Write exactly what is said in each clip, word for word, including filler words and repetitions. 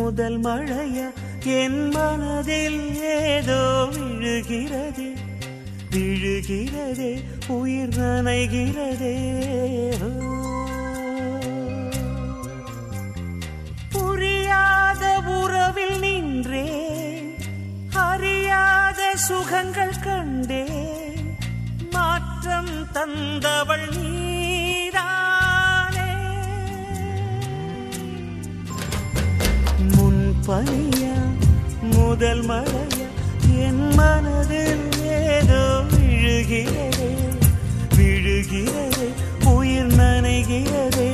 முதல் மழையா என் மனதில் ஏதோ விழுகிறதே விழுகிறதே உயிர் நனைகிறதே. புரியாத உறவில் நின்றே அறியாத சுகங்கள் கண்டே மாற்றம் தந்தவள் நீதானே. முன்பனியா முதல் மழையா என் மனதில் ஏதோ விழுகிறதே விழுகிறதே உயிர் நனைகிறதே.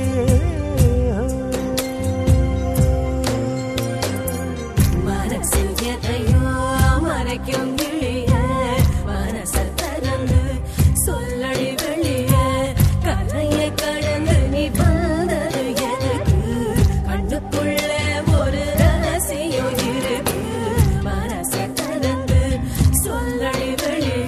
மனசில் எதையோ மறைக்கும் கிளிய மனச திறந்து சொல்லடி வெளிய கரையை கடந்து நீ வந்தது எதுக்கு கண்ணுக்குள்ள ஒரு ரகசியம் இருக்கு மனச திறந்து சொல்லடி வெளிய.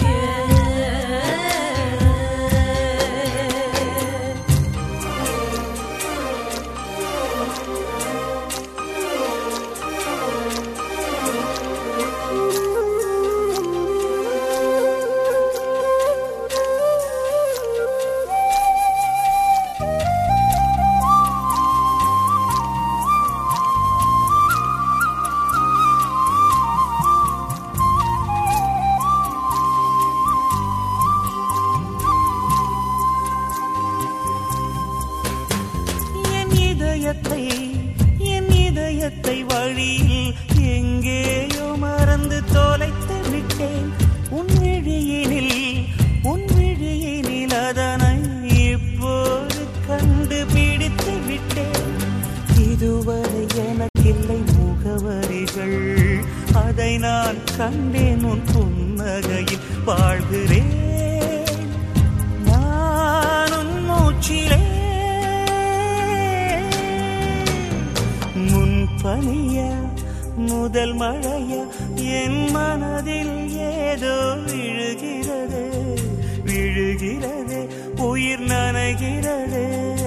என் இதயத்தை வழியில் எங்கேயோ மறந்து தொலைத்து விட்டேன். உன் விழியினில் உன் விழியினில் அதனை இப்போது கண்டுபிடித்து விட்டேன். இதுவரை எனக்கில்லை முகவரிகள் அதை நான் கண்டேன் உன் புன்னகையில் வாழ்கிறேன் நானும் மூச்சிலே. முன்பனியா முதல் மழையா என் மனதில் ஏதோ விழுகிறது விழுகிறது உயிர் நனைகிறது.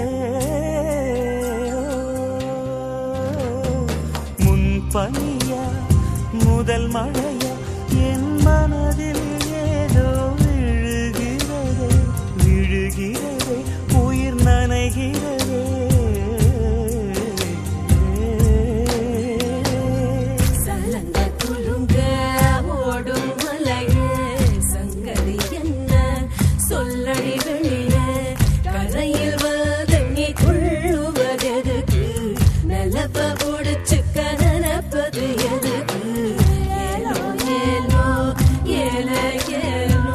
முன்பனியா முதல் மழையா என் மனதில் ஏதோ விழுகிறது விழுகிறது உயிர் நனைகிறது. சொல்லடி வெளிய கரையில் வந்து நீ கொள்ளுவதெதுக்கு நிலப்ப முடிச்சுக்க நினைப்பது எதுக்கு ஏலோ ஏலோ ஏல ஏலோ.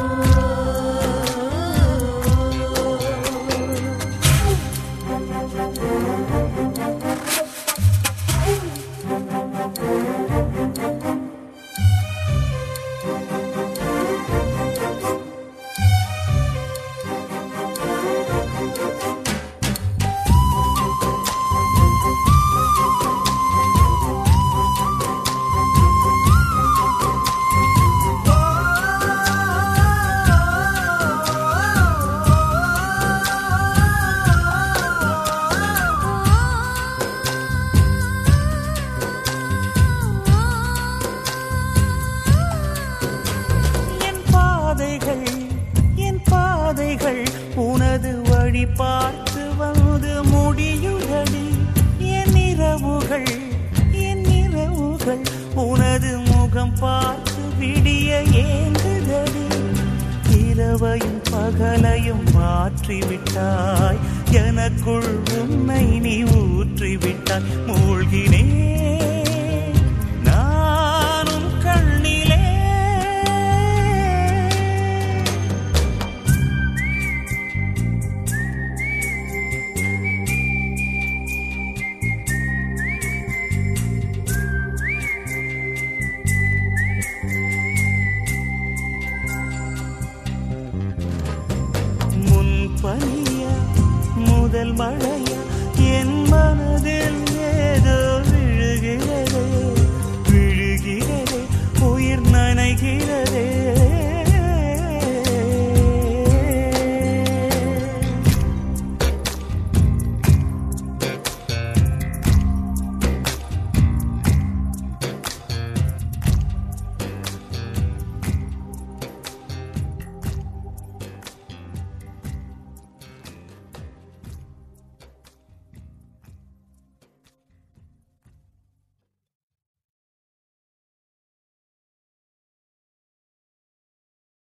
என் பாதைகள் உனது வழி பார்த்து வந்து முடியுதடி. என் இரவுகள் என் இரவுகள் உனது முகம் பார்த்து விடிய ஏங்குதடி. இரவையும் பகலையும் மாற்றிவிட்டாய் எனக்குள் உன்னை நீ ஊற்றிவிட்டாய் மூழ்கினேன்